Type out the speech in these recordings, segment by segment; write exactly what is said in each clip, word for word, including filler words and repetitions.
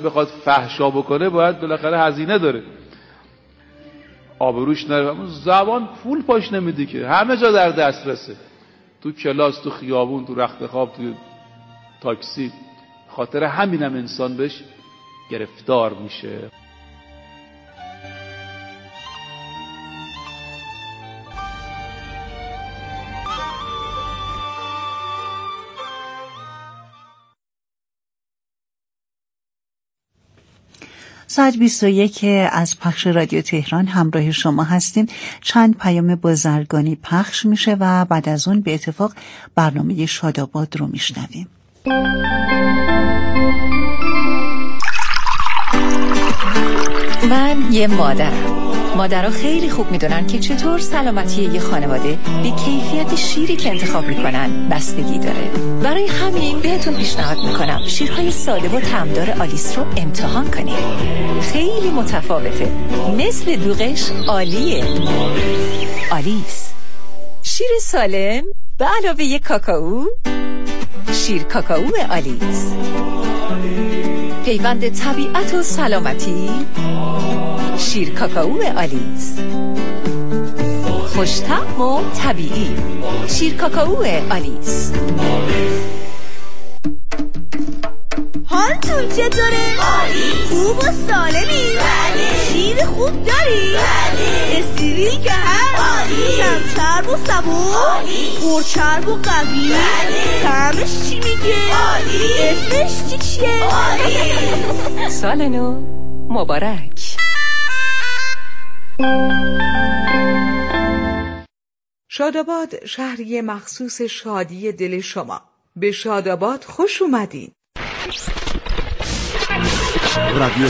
بخواد فحشا بکنه باید بالاخره هزینه داره، آبروش نره. اما زبان پول پاش نمیده که، همه جا در دسترسه، تو کلاس، تو خیابون، تو رخت خواب، تو تاکسی. خاطر همینم انسان بهش گرفتار میشه. ساعت بیست و یک از پخش رادیو تهران همراه شما هستیم. چند پیام بازرگانی پخش میشه و بعد از اون به اتفاق برنامه شاداباد رو میشنویم. من یه مادرم. مادرها خیلی خوب میدونن که چطور سلامتی یه خانواده به کیفیت شیری که انتخاب میکنن بستگی داره. برای همین بهتون پیشنهاد میکنم شیرهای ساده و طعمدار آلیس رو امتحان کنید. خیلی متفاوته، مثل دوغش عالیه. آلیس، شیر سالم به علاوه یک کاکائو. شیر کاکائو آلیس، پیوند طبیعت و سلامتی. شیر کاکائو آلیس، خوش‌طعم و طبیعی. شیر کاکائو آلیس. حالتون چطوره؟ عالی. خوب و سالمی؟ بله. شیر خوب داری؟ بله. استریل که هست؟ عالی. کم چرب و صبور؟ عالی. پرچرب و قوی؟ بله. طعمش چی میگه؟ عالی. اسمش چی چیه؟ عالی. سال نو مبارک. شاداباد شهری مخصوص شادی دل شما. به شاداباد خوش اومدین. رادیو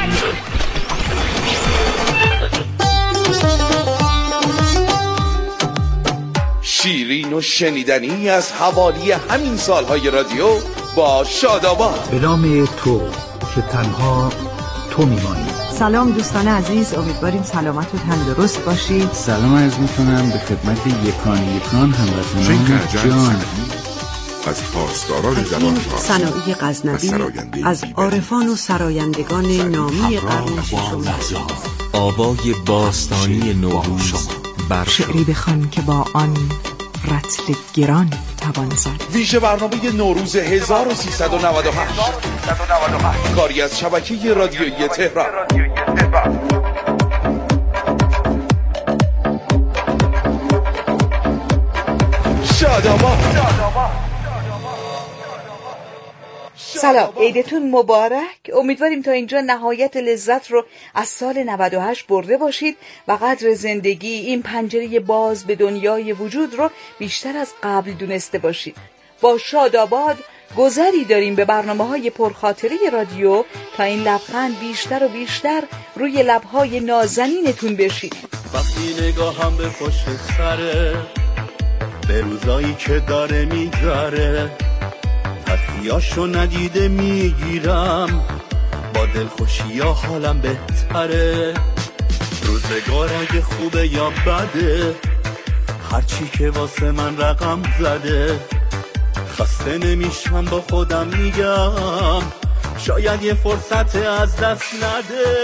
شیرین و شنیدنی از حوالی همین سالهای رادیو با شاداباد. به نام تو که تنها تو میمانی. سلام دوستان عزیز، امیدواریم سلامت و تندرست باشید. سلام عرض میکنم به خدمت یکان یکان هموطنان جان از پاسداران زبان‌ها، صنایع غزنوی، از عارفان و سرایندگان نامی قرن ششم، آوای باستانی نوروز بر شعری بخوان که با آن رطل گران توان زد. ویژه برنامه نوروز هزار و سیصد و نود و هشت کاری از شبکه رادیویی تهران. شاداباد. سلام، عیدتون مبارک. امیدواریم تا اینجا نهایت لذت رو از سال نود و هشت برده باشید و قدر زندگی، این پنجره باز به دنیای وجود رو بیشتر از قبل دونسته باشید. با شاداباد گذری داریم به برنامه‌های پرخاطره رادیو تا این لبخند بیشتر و بیشتر روی لب‌های نازنینتون بشینه. وقتی نگاهم به پشت سره، به روزایی که داره میگذره، تخفیاشو ندیده میگیرم، با دلخوشی ها حالم بهتره. روزگار اگه خوبه یا بده، هرچی که واسه من رقم زده، خسته نمیشم با خودم میگم شاید یه فرصت از دست نده.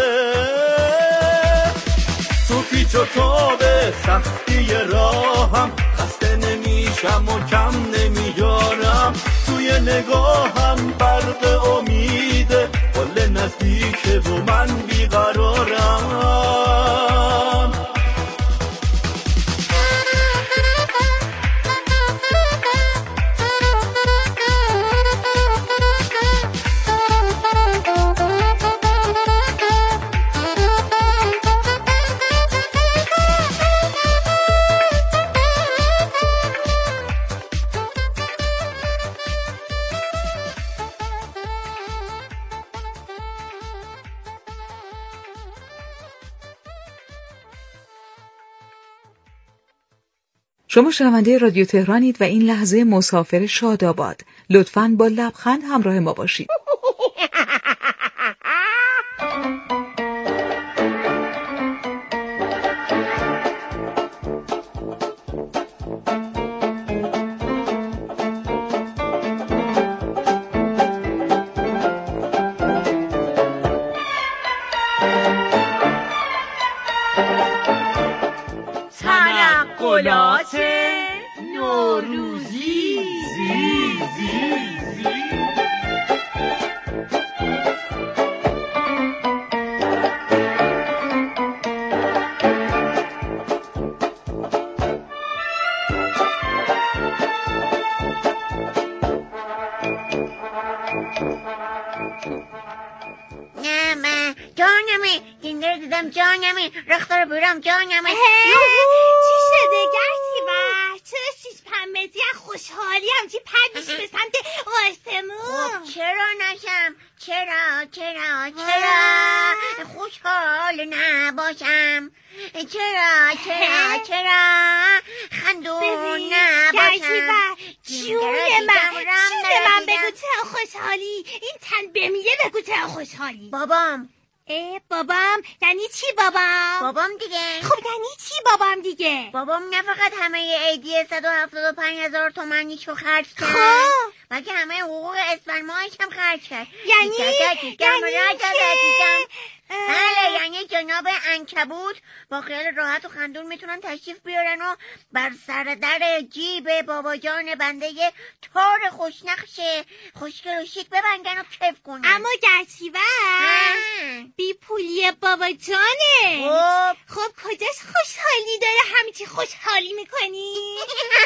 تو پیچ و تابه سختی راهم، خسته نمیشم و کم نمیارم، توی نگاهم برق امیده، قله نزدیکه و من بیقرارم. شما شنونده رادیو تهرانید و این لحظه مسافر شاداباد. لطفاً با لبخند همراه ما باشید. شکلات نوروزی. زی زی زی. دیدم جانمی رختار برم جانمی. چی شده گرتی و چرا شیش پنبتی از خوشحالی همچی پد میشی به سمت آسمون؟ چرا نشم؟ چرا چرا چرا خوشحال نباشم؟ چرا چرا چرا خندون نباشم؟ جون من جون من بگو چرا خوشحالی؟ این تن بمیره بگو چرا خوشحالی؟ بابام. اه بابام یعنی چی بابام؟ بابام دیگه. خب یعنی چی بابام دیگه؟ بابام نه فقط همه عیدیه صد و هفتاد و پنج هزار تومنیشو خرج کرد، خب بلکه همه حقوق اسفند ماهش هم خرج کرد. یعنی یعنی چه؟ بله یعنی جناب عنکبوت با خیال راحت و خندون میتونن تشریف بیارن و بر سر در جیب بابا جان بنده تار خوشنقش خوشگل و شیک ببندن و کیف کنن. اما گرچی بس بی پولی بابا جانه. خب خب کجاش خوشحالی داره همیچی خوشحالی میکنی؟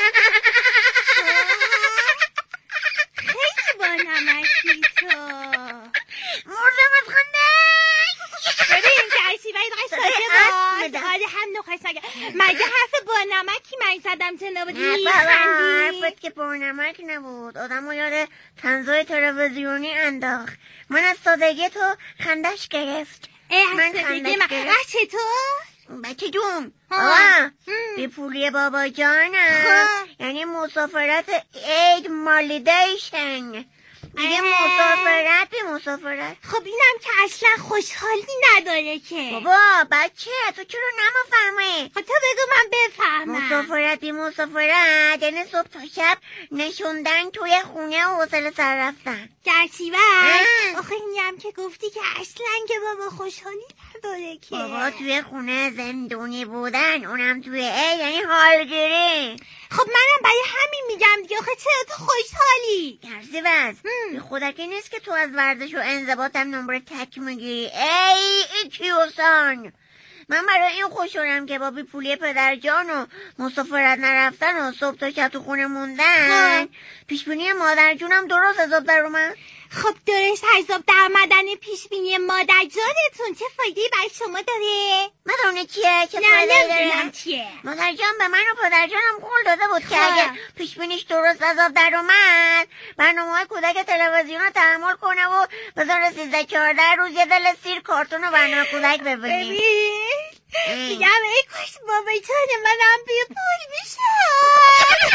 خیلی با نمکی تو مردم از خنده. ببین گرچی باید قشت ساده باید حالی هم نخواست نگه مگه حرف با نمکی من زدم جنابت میخندی؟ حرفت که با نمک نبود، آدم رو یاد تنزای تلویزیونی انداخت. من از سادگی تو خندش گرفت. من خندش گرفت. بچه تو؟ بچه جون آه بی پولی بابا جانم یعنی مسافرت عید مالیدیشن دیگه. مسافرت بی مسافرت. خب اینم که اصلا خوشحالی نداره که. بابا بچه تو چرا نمیفهمی؟ خب تو بگو من بفهمم. مسافرت بی مسافرت یعنی صبح تا شب نشوندن توی خونه و حوصله سر رفتن. گرچی بس آخه اینم که گفتی که اصلا که بابا خوشحالی نداره که. بابا توی خونه زندونی بودن اونم توی عید یعنی حالگیری. خب منم برای همین میگم دیگه. آخه چرا تو خوشحالی؟ گرزی بس بی خودکی نیست که تو از ورزش و انضباطم نمره تک میگیری. ای ای کیوسان من برای این خوشحالم که با بی پولی پدر جان و مسافرت نرفتن و صبح تا شب تو خونه موندن پیشبینی مادر جونم درست حساب در اومد. خب درست حساب در مدن پیشبینی مادر جانتون چه فایده برای شما داره؟ مدونه چیه؟ چه فایده داره؟ چیه؟ مادر جان به من و پدر جانم قول داده بود که اگه پیشبینیش درست حساب در اومد برنامه‌های کودک تلویزیون رو تحمل کنه و بذاره سیزده چهارده روز یه دل سیر کارتون و برنامه کودک ببینیم. میگم ای کاش بابا جان منم بی پول میشم.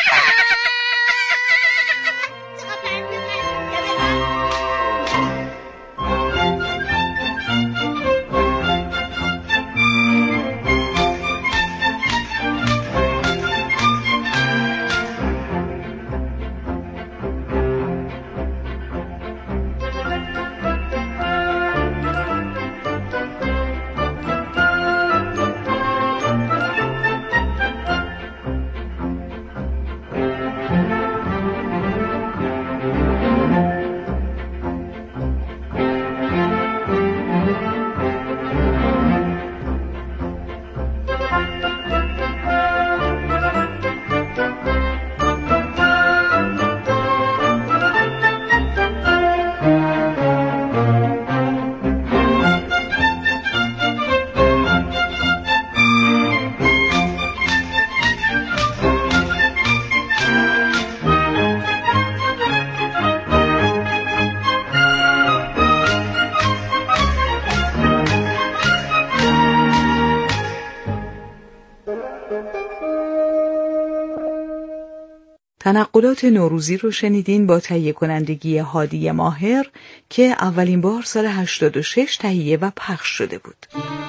تنقلات نوروزی رو شنیدین با تهیه کنندگی هادی ماهر که اولین بار سال هشتاد و شش تهیه و پخش شده بود.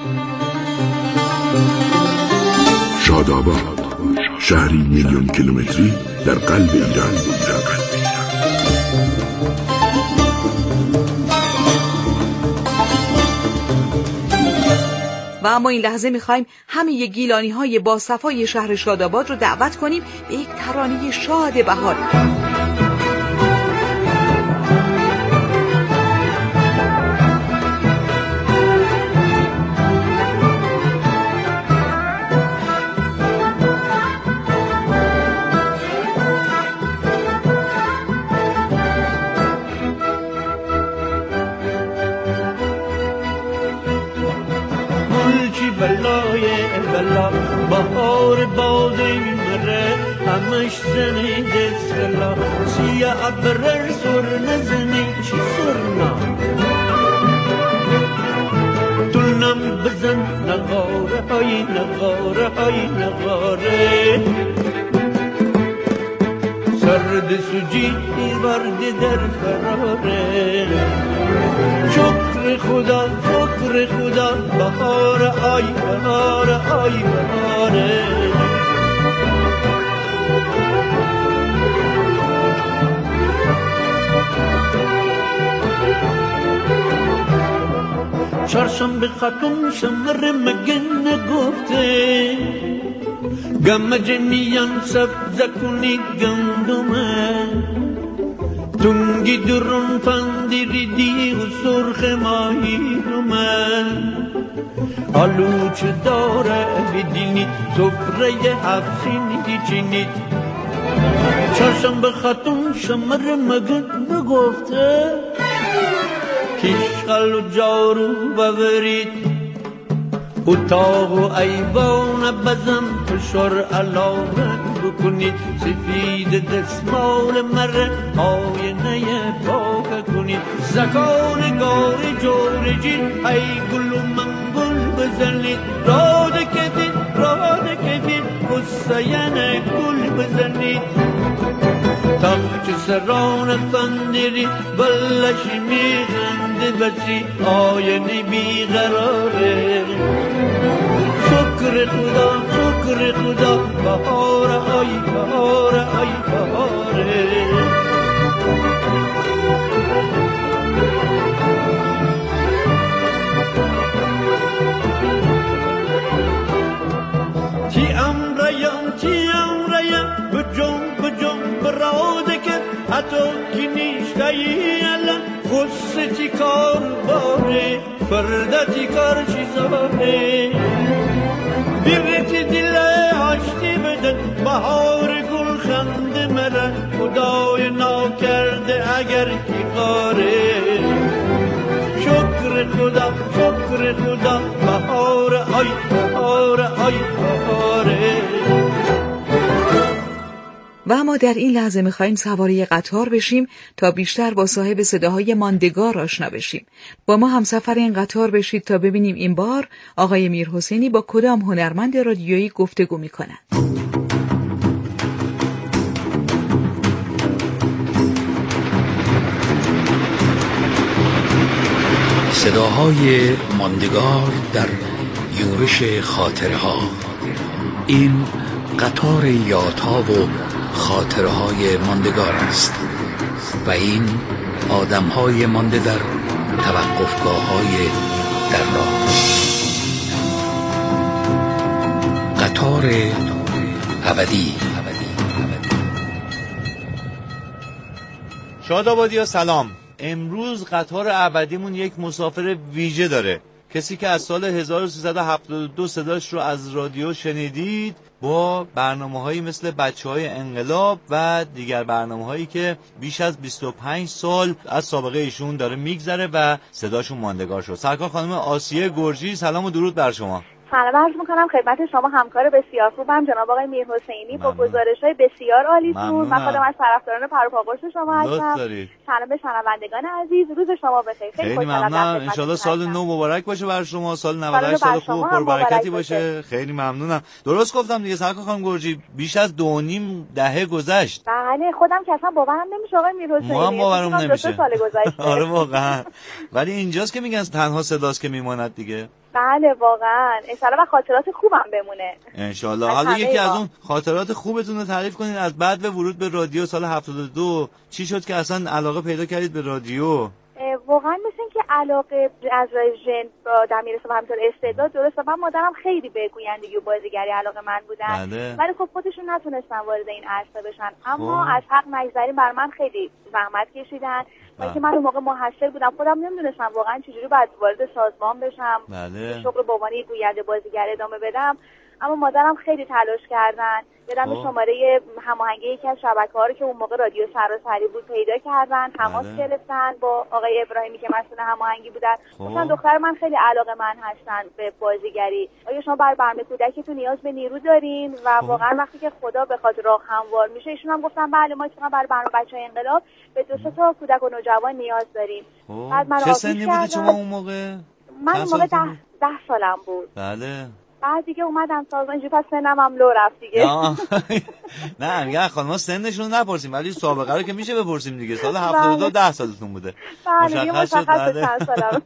شاداباد، شهری میلیون کیلومتری در قلب ایران. و اما این لحظه میخوایم همه گیلانی های با صفای شهر شاداباد رو دعوت کنیم به یک ترانه شاد بهار. بهار باده میمره همش زنی دستلا سیاه برر سر نزنی چی سرنا دلنم بزن نغاره های نغاره های نغاره سرد سوجی ورد در فراره شکر خدا شکر خدا بهار آی بهار آی بهاره چهارشنبه خاتون شمر مگن گفته گمج میان سبز کنی گندمه تونگی درون پندیری دی و سرخ ماهی دومن آلو چه داره بدینید سفره هفسینی چینید چهارشنبه خاتون شمر مگن بگفته کشغل و جارو ببرید اتاق و ایوان بزن فشار علامه بکنید سفید دستمال مره آینه پاک کنید زکان گار جورجی ای گل و منگل بزنید راد کفید راد کفید حسین گل بزنید تاچ سران فندری بلش میخنده بچی آینه بیقراره شکر خدا شکر خدا بهار آی بهار آی بهاره تی امریم تی امریم بجم بجم براده که حتی کی نیشتایی الان خستی کار باره فردتی کار چیزاره بیرتی دل هشتی بدن بهار گل خنده مره خدای ناکرده اگر کی خاره شکر خدا شکر خدا بهار آی بهار آی بهاره. و اما در این لحظه می‌خوایم سواره قطار بشیم تا بیشتر با صاحب صداهای ماندگار آشنا بشیم. با ما همسفر این قطار بشید تا ببینیم این بار آقای میرحسینی با کدام هنرمند رادیویی گفتگو می‌کنند. صداهای ماندگار در یورش خاطره ها. این قطار یادها و خاطره های ماندگار است و این آدم های مانده در توقفگاه های در راه. قطار ابدی. شادابادیا سلام. امروز قطار ابدیمون یک مسافر ویژه داره، کسی که از سال هزار و سیصد و هفتاد و دو صداش رو از رادیو شنیدید، با برنامه‌هایی مثل بچه‌های انقلاب و دیگر برنامه‌هایی که بیش از بیست و پنج سال از سابقه ایشون داره میگذره و صداشون ماندگار شد. سرکار خانم آسیه گرجی، سلام و درود بر شما. سلام عرض می‌کنم خدمت شما همکار بسیار خوبم جناب آقای میرحسینی با گزارش‌های بسیار عالیتون. من خودم از طرفداران پروپاگوش شما هستم. سلام به شنوندگان عزیز، روز شما بخیر. خیلی ممنونم. ان شاءالله سال نو مبارک باشه برای شما، سال نود و هشت سال خوب و پربرکتی باشه. خیلی ممنونم. درست گفتم دیگه سرکار خانم گرجی، بیش از دو نیم دهه گذشت. بله خودم که اصلا باورم نمیشه آقای میرحسینی. ما هم باورم نمیشه. سال گذشته. آره واقعا. ولی اینجاست که میگن تنها صداست که میماند دیگه. بله واقعا انشالله و خاطرات خوبم بمونه انشالله. حالا یکی از اون خاطرات خوبتون رو تعریف کنین از بعد به ورود به رادیو سال هفتاد و دو. چی شد که اصلا علاقه پیدا کردید به رادیو؟ واقعا مثل این که علاقه از ژن با آدم میرسه و همینطور استعداد درسته. من مادرم خیلی به گویندگی و بازیگری علاقه من بودن، بله. ولی خب خودشون نتونستن وارد این عرصه بشن. اما از حق نگذریم، بر من خیلی زحمت کشیدن و که من اون موقع محصل بودم، خودم نمیدونستم واقعا چجوری باید وارد سازمان بشم، بله. شغل به عنوان گوینده بازیگر ادامه بدم. اما مادرم خیلی تلاش کردن. یادم شماره هماهنگی یکی از شبکه‌ها رو که اون موقع رادیو سراسری بود پیدا کردن، تماس بله. گرفتن با آقای ابراهیمی که مسئول هماهنگی بودن. گفتن دختر من خیلی علاقه من هستن به بازیگری، آیا شما برای برنامه کودکتون نیاز به نیرو دارین؟ و خوب. واقعا وقتی که خدا بخواد راه هموار میشه، ایشون هم گفتن بله ما اتفاقا برای برنامه بچه‌های انقلاب به دو سه تا کودک و نوجوان نیاز داریم. بعد من چه سنی بودی شما اون موقع؟ من اون موقع ده, ده سالم بود. بله. بعد دیگه اومدم سازمان، اینجوری پس سنم هم لو رفت دیگه. نه میگه خانم سنشون رو نپرسیم، ولی سابقه رو که میشه بپرسیم دیگه. سال هفتاد و دو ده سالتون بوده. بله مشخص شد. بله چند سالم.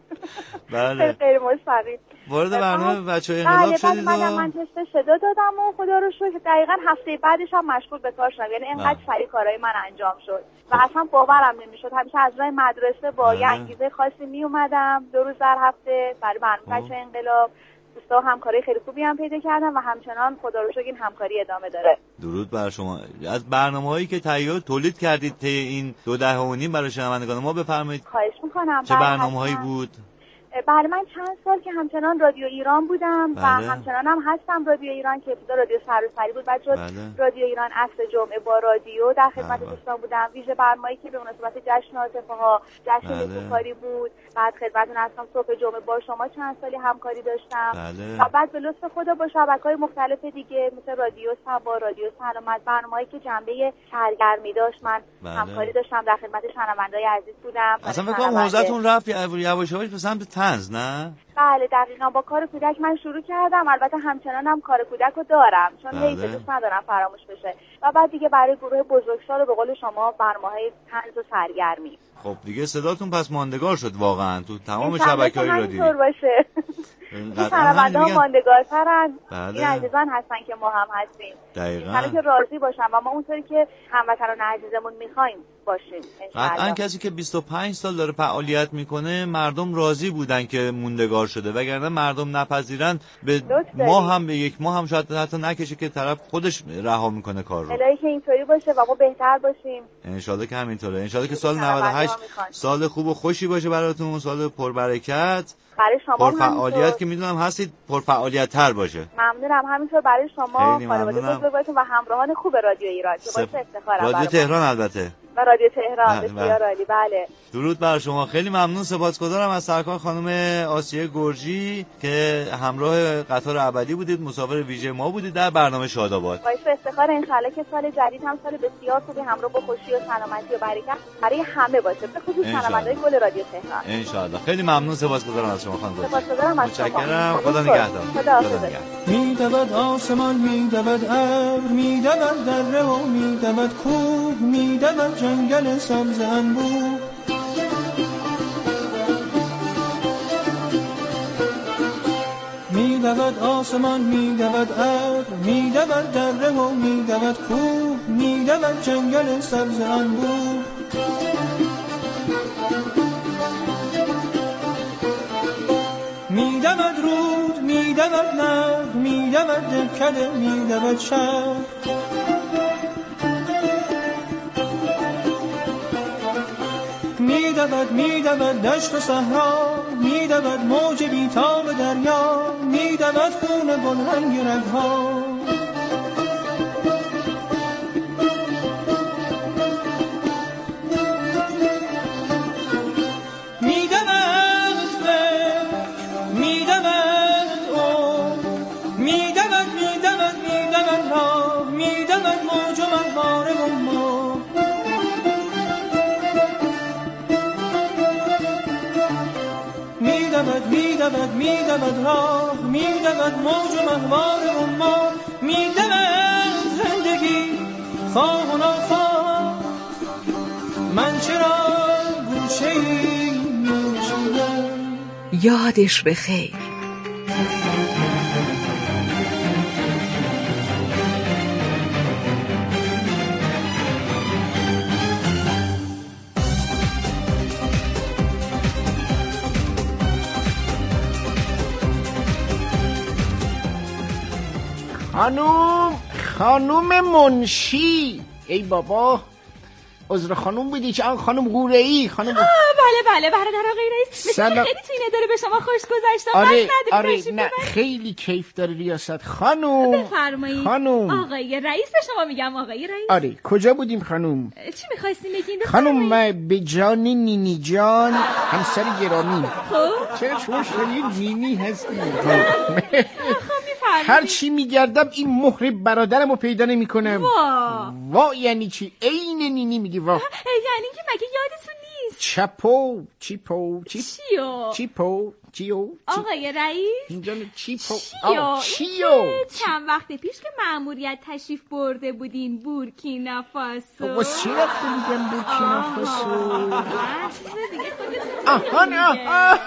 بله خیلی مستقیم. وارد برنامه بچه‌های انقلاب شدید. بله بعد من تست صدا دادم و خدا رو شکر دقیقاً هفته بعدش هم مشغول به کار شدم. یعنی اینقدر سریع کارهای من انجام شد و اصلا باورم نمیشد. همیشه از راه مدرسه با یه انگیزه خاصی می اومدم دو روز در هفته برای برنامه بچه‌های انقلاب. دوستا همکاری خیلی خوبی هم پیدا کردم و همچنان خدا رو شکر این همکاری ادامه داره. درود بر شما. از برنامه‌هایی که تهیه تولید کردید طی این دو دهه و نیم برای شنوندگان ما بفرمایید. خواهش می‌کنم. چه برنامه‌هایی بود؟ بله من چند سال که همچنان رادیو ایران بودم بله. و همچنان هم هستم رادیو ایران که ابتدا رادیو سراسری بود، بعد شد بله. رادیو ایران عصر جمعه با رادیو در خدمت دوستان بودم. ویژه برنامه‌ای که به مناسبت جشن عاطفه‌ها، جشن نیکوکاری بله. بود. بعد خدمتتون هستم صبح جمعه با شما چند سالی همکاری داشتم بله. و بعد به لطف خدا با شبکه‌های مختلف دیگه مثل رادیو صبا، رادیو سلامت، برنامه‌ای که جنبه سرگرمی داشت من بله. همکاری داشتم، در خدمت شنونده‌های عزیز بودم. اصلا فکر کنم حوزه‌تون رفت یواش یواش به سمت طنز، نه؟ بله دقیقاً با کار کودک من شروع کردم. البته همچنان هم کار کودک رو دارم چون بله. هیچ دوست ندارم فراموش بشه و بعد دیگه برای گروه بزرگسال به قول شما برنامه‌های طنز و سرگرمی. خب دیگه صداتون پس ماندگار شد واقعا تو تمام شبکه‌های رادیویی. اینطور باشه. شنونده‌ها ماندگارترن. بله. این عزیزان هستن که ما هم هستیم. دقیقاً. حالا که راضی باشن و ما اونطوری که هموطنان عزیزمون می‌خوایم باشیم. قطعاً کسی که بیست و پنج سال داره فعالیت میکنه مردم راضی بودن که موندگار شده، وگرنه مردم نپذیرن به ما هم به یک ماه هم شاید حتی نکشه که طرف خودش رها میکنه کار رو. الهی که اینطوری باشه و ما بهتر باشیم. ان شاءالله که همینطوره. ان شاءالله که سال نود و هشت سال خوب و خوشی باشه براتون، سال پربرکت. برای شما پرفعالیت که میدونم هستید پرفعالیت تر باشه. ممنونم. همینطور برای شما خانواده بزرگوارتون و همراهان خوب رادیو ایران که باعث افتخارم. رادیو تهران البته. و رادیو تهران بسیار عالی. بله درود بر شما. خیلی ممنون، سپاسگزارم از سرکار خانم آسیه گرجی که همراه قطار ابدی بودید، مسافر ویژه ما بودید در برنامه شاداباد. باعث افتخار ان شاءالله که سال جدید هم سال بسیار خوبی همراه با خوشی و سلامتی و برکت برای همه باشه، به خصوص شنوندگان گل رادیو تهران. ان شاءالله. خیلی ممنون، سپاسگزارم از شما خانم گرجی. سپاسگزارم از شما. متشکرم. خدا نگهدار. خدا نگهدار. میدود آسمان، میدود ابر، میدود دره و میدود کوه، میدود جنگل سبز انبوه. میدود آسمان، میدود ابر، میدود دره و میدود کوه، میدود جنگل سبز انبوه. میدود رود، میدود نهر، میدود دکده، میدود شهر. میدود میدود دشت و صحرا، میدود موج بیتاب دریا، میدود خون گلرنگ رگها. میدود میدود راه، میدود موج و مهوار ما، میدود زندگی خواه و ناخواه. من چرا گوشه‌ای نشینم. یادش بخیر. خانوم خانوم منشی. ای بابا عذر خانوم بودی که آن خانوم قوره‌ای خانوم. بله بله برادر آقای رئیس، مثل خیلی تو این اداره به شما خوش گذشتم. آره آره نه خیلی کیف داره ریاست خانوم. بفرمایید خانوم. آقای رئیس به شما میگم آقای رئیس. آره کجا بودیم خانوم؟ چی می‌خواستین بگین؟ خانوم من به جان نینی جان همسر گرامی. خب چرا شما شدید نینی هستی؟ هر چی میگردم این مهر برادرمو پیدا نمیکنم. وا وا یعنی چی؟ عین نینی میگی وا. یعنی که مگه یادتون نیست؟ چپو چیپو چیپ چیو چیپو چیو آقای رئیس اینجا چیپو چیو چیو چند وقت پیش که مأموریت تشریف برده بودین بورکینافاسو. واسه چی رفته بودم بورکینافاسو؟ آهان آهان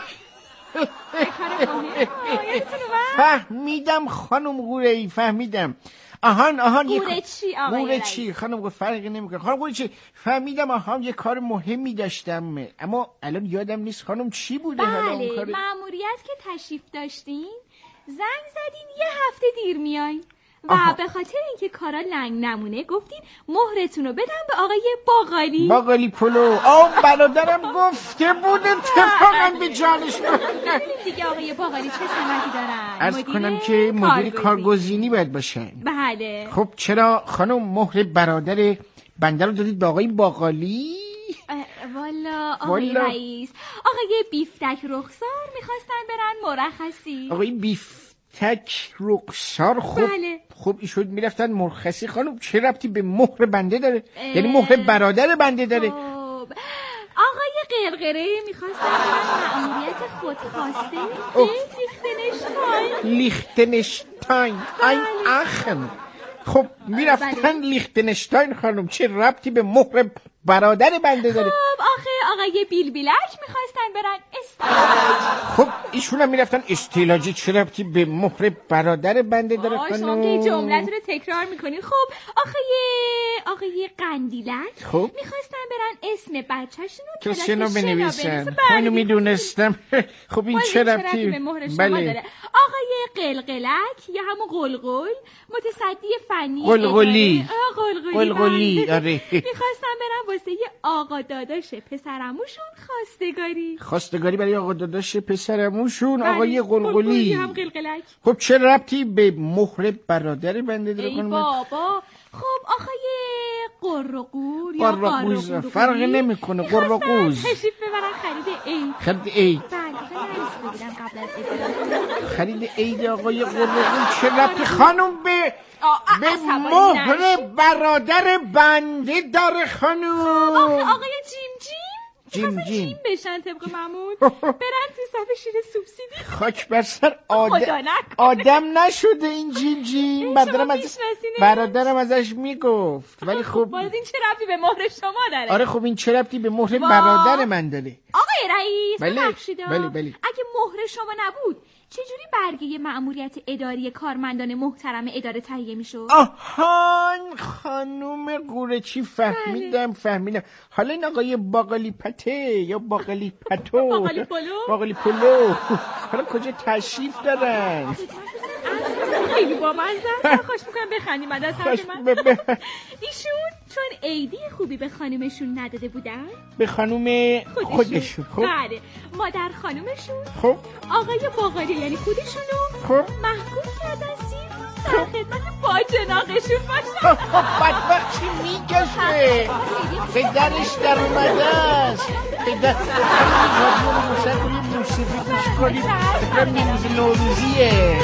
فهمیدم خانم قوره‌ای فهمیدم. آهان آهان قوره چی آقای قوره چی خانم فرقی نمیکنه. خانم قوره چی فهمیدم. آهان یه کار مهمی داشتم اما الان یادم نیست خانم چی بوده. بله حالا اون کار مأموریت که تشریف داشتین زنگ زدین یه هفته دیر میاین و آها. به خاطر اینکه کارا لنگ نمونه گفتین مهرتون رو بدم به آقای باقالی. باقالی پلو. آه برادرم گفته بود اتفاقا به جانش. دیگه آقای باقالی چه سمتی دارن؟ عرض کنم که مدیر کارگزینی باید باشن. بله. خب چرا خانم مهر برادر بنده رو دادید به آقای باقالی؟ والا آقای رئیس آقای بیفتک رخسار میخواستن برن مرخصی. آقای بیف تک رخسار. خب بله. خب ایشون میرفتن مرخصی. خانم چه ربطی به مهر بنده داره؟ یعنی مهر برادر بنده داره. خب آقای قرقره میخواستن برن مأموریت خودخواسته به لیختنشتاین. لیختنشتاین این اخم. خب میرفتن لیختنشتاین. خانم چه ربطی به مهر برادر بنده داره؟ خب آخه آقای بیل بیلک میخواستن برن استیلاج. خب ایشون هم میرفتن استیلاجی. چه ربطی به مهر برادر بنده داره خانم؟ شما که جملت رو تکرار میکنین. خب آقای آقای قندیلک خب میخواستن برن اسم بچه‌شون رو تو شنا بنویسن. اینو میدونستم. خب این چه ربطی به مهر شما بله. داره؟ آقای قلقلک یا همون قلقل متصدی فنی قلقلی قلقلی قلقلی آره میخواستن برن واسه یه آقا داداش پسرعموشون خواستگاری. خواستگاری برای آقا داداش پسرعموشون آقای قلقلی. هم قلقلک. خب چه ربطی به مهر برادر بنده داره؟ ای بابا خب آقای قرقور یا قرقوز فرق نمیکنه. قرقوز تشریف ببرن خرید عید. خرید عید. بله خیلی بودم قبل از خرید عید آقای قرقوز. چه ربطی خانم به به مهر برادر بنده داره خانم؟ آقای جیم جیم جیم جیم جیم بشن طبق معمول برن تو صف شیر سوبسیدی. خاک بر سر آدم آدم نشده این جیم جیم. برادرم از برادرم ازش میگفت ولی خب باز این چه ربطی به مهر شما داره؟ آره خب این چه ربطی به مهر برادر من داره؟ آقای رئیس ببخشید بله بله اگه مهر شما نبود چجوری برگه مأموریت اداری کارمندان محترم اداره تهیه میشد؟ آهان خانوم قورچی فهمیدم فهمیدم. حالا این آقای باقالی پته یا باقالی پتو باقالی پلو باقالی پلو حالا کجا تشریف دارن؟ خیلی بامزه. خوش میکنم بخندیم بعد از حرف من. ایشون چون عیدی خوبی به خانومشون نداده بودن به خانوم خودشون, خودشون. خب بله مادر خانومشون خب آقای باقالی یعنی خودشونو خب محکوم کردن سی روز در خدمت باجناقشون باشن. بدبخت چی میکشه؟ پدرش در اومده است. پدر رادیو رو روشن کنید موسیقی گوش کنید. فکرم نیمروز نوروزیه.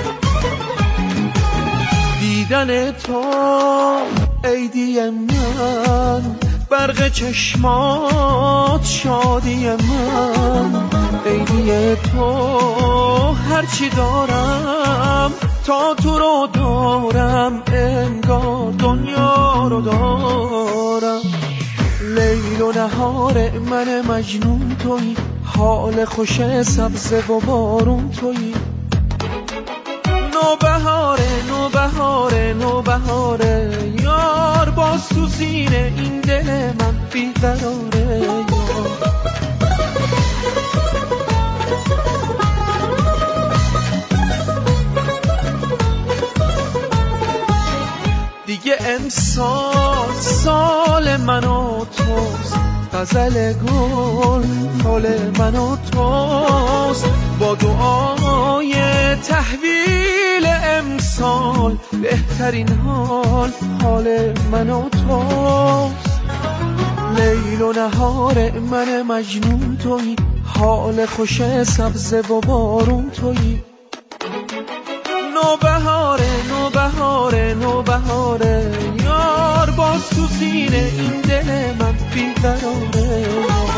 دیدن تو عیدی من برق چشمات شادی من. عیدی تو هرچی دارم تا تو رو دارم انگار دنیا رو دارم. لیل و نهار من مجنون تویی حال خوش سبز و بارون تویی. نوبهاره نوبهاره نوبهاره یار باز تو سینه این دل من بیقراره یار. امسال سال من و توست، غزل گل حال من و توست، با دعای تحویل امسال بهترین حال حال من و توست. لیل و نهار من مجنون تویی، حال خوش سبز و بارون تویی. نوبهاره نوبهاره نوبهاره یار، باز تو سینه این دل من بیقراره.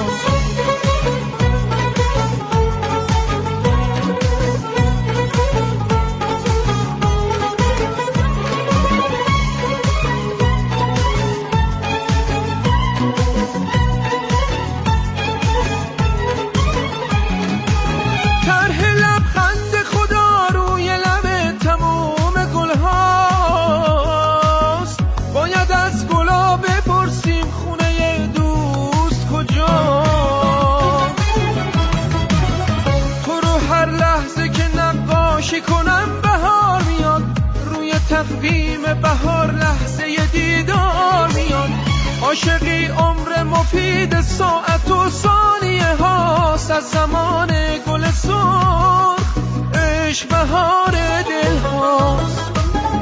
کنم بهار میاد، روی تقویم بهار لحظه دیدار میاد. عاشقی عمر مفید ساعت و ثانیه هاست، از زمان گل سرخ عشق بهار دل هاست.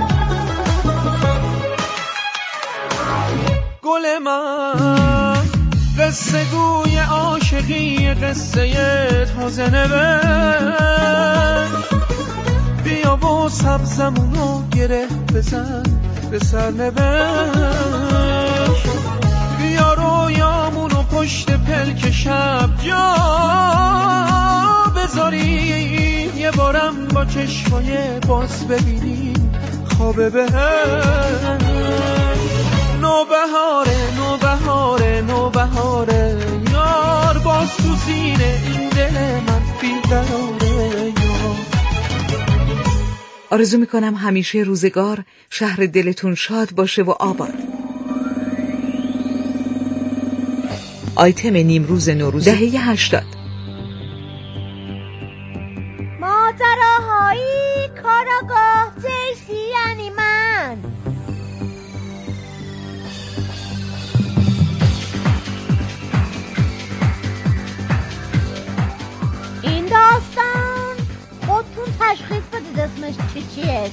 گل من قصه گوی عاشقی، قصه تازه نوشت. بیا و سبزمونو گره بزن به سرنوشت. بیا رویامونو پشت پلک شب جا بذاریم، یه بارم با چشمای باز ببینیم خواب بهشت. نوبهاره نوبهاره نوبهاره یار، باز تو سینه این دل من بیقراره. آرزو میکنم همیشه روزگار شهر دلتون شاد باشه و آباد. آیتم نیمروز نوروز دهه هشتاد. ماجراهایی کاراگاه جیسی یعنی من. این داستان خودتون تشخیص بدید اسمش چی چیه.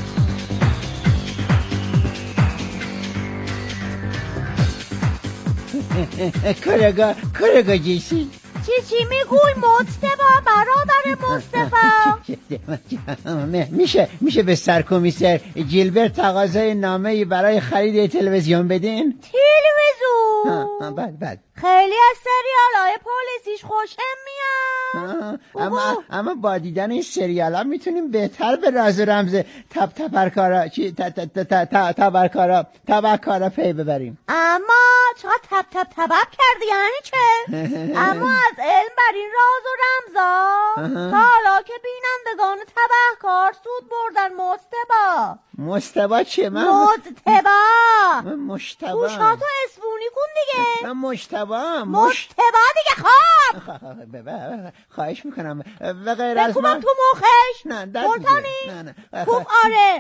کارگاه کارگاه جیسی چی چی میگوی مصطفی برادر مصطفی؟ میشه میشه به سرکمیسر جیلبرت تقاضای نامه‌ای برای خرید تلویزیون بدین؟ تلویزیون؟ بله بله. خیلی از سریال‌های پلیسیش خوشم میاد. اما اما با دیدن این سریال‌ها میتونیم بهتر به راز و رمز تب تبرکارا چی تبرکارا تبرکارا پی ببریم. اما چقدر تب تب تبب کردی یعنی چه؟ اما از علم بر این راز و رمزا تا حالا که بینندگان تبهکار سود بردن مصطبا. مصطبا چیه؟ من مصطبا من مشتبا. گوشاتو اسفونی کن دیگه. من مشتبا مصطبا دیگه. خواب خواهش میکنم به غیر از من تو مخش. نه در نه نه خوب آره.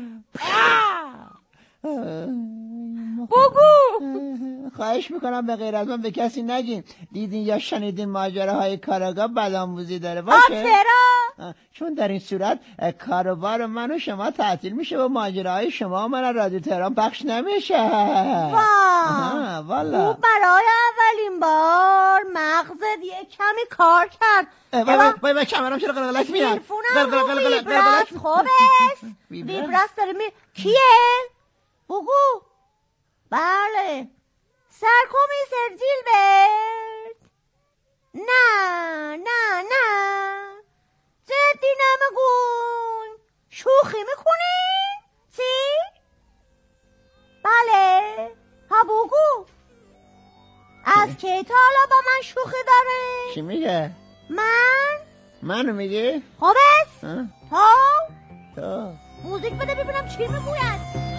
بگو. خواهش میکنم به غیر از من به کسی نگین دیدین یا شنیدین ماجراهای کاراگاه بدآموزی داره باشه. چرا؟ چون در این صورت کاروبار من و شما تعطیل میشه و ماجراهای شما و من رادیو تهران پخش نمیشه. والا خوب برای اولین بار مغزت یه کمی کار کرد. وای وای وای کمرم چرا قلقلک میاد؟ تلفونم رو ویبرست خوبست. ویبرست داره می کیه؟ بگو. بله سرکمیسر جیلبرت. نه نه نه جدی نمیگون، شوخی میکنین؟ چی؟ بله ها بگو. از کی تا حالا با من شوخی داره؟ چی میگه؟ من؟ منو میگه؟ خوبست؟ تا؟ تا؟ تا موزیک بده ببینم چی میگوید.